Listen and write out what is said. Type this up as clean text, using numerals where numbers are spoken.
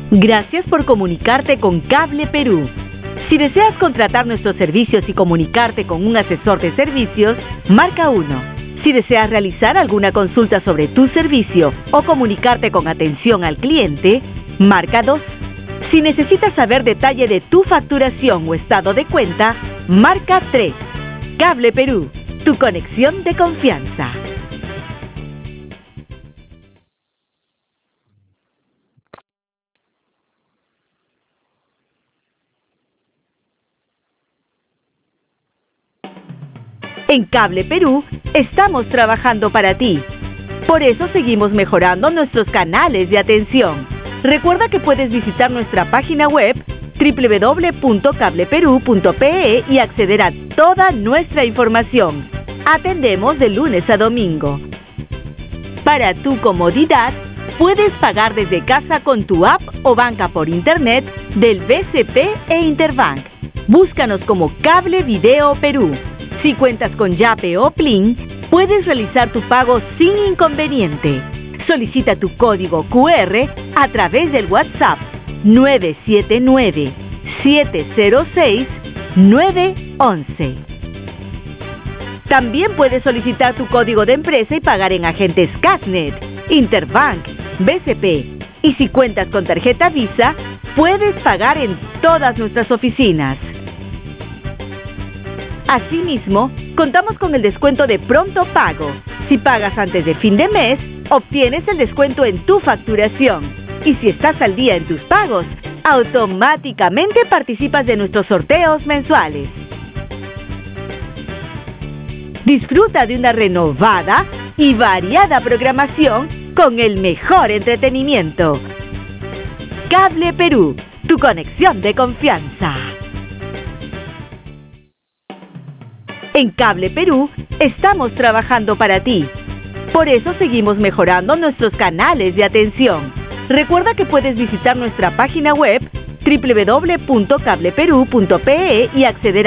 Gracias por comunicarte con Cable Perú. Si deseas contratar nuestros servicios y comunicarte con un asesor de servicios, marca 1. Si deseas realizar alguna consulta sobre tu servicio o comunicarte con atención al cliente, marca 2. Si necesitas saber detalle de tu facturación o estado de cuenta, marca 3. Cable Perú, tu conexión de confianza. En Cable Perú estamos trabajando para ti. Por eso seguimos mejorando nuestros canales de atención. Recuerda que puedes visitar nuestra página web www.cableperu.pe y acceder a toda nuestra información. Atendemos de lunes a domingo. Para tu comodidad, puedes pagar desde casa con tu app o banca por internet del BCP e Interbank. Búscanos como Cable Video Perú. Si cuentas con Yape o Plin, puedes realizar tu pago sin inconveniente. Solicita tu código QR a través del WhatsApp 979-706-911. También puedes solicitar tu código de empresa y pagar en agentes Casnet, Interbank, BCP. Y si cuentas con tarjeta Visa, puedes pagar en todas nuestras oficinas. Asimismo, contamos con el descuento de pronto pago. Si pagas antes de fin de mes, obtienes el descuento en tu facturación. Y si estás al día en tus pagos, automáticamente participas de nuestros sorteos mensuales. Disfruta de una renovada y variada programación con el mejor entretenimiento. Cable Perú, tu conexión de confianza. En Cable Perú estamos trabajando para ti. Por eso seguimos mejorando nuestros canales de atención. Recuerda que puedes visitar nuestra página web www.cableperu.pe y acceder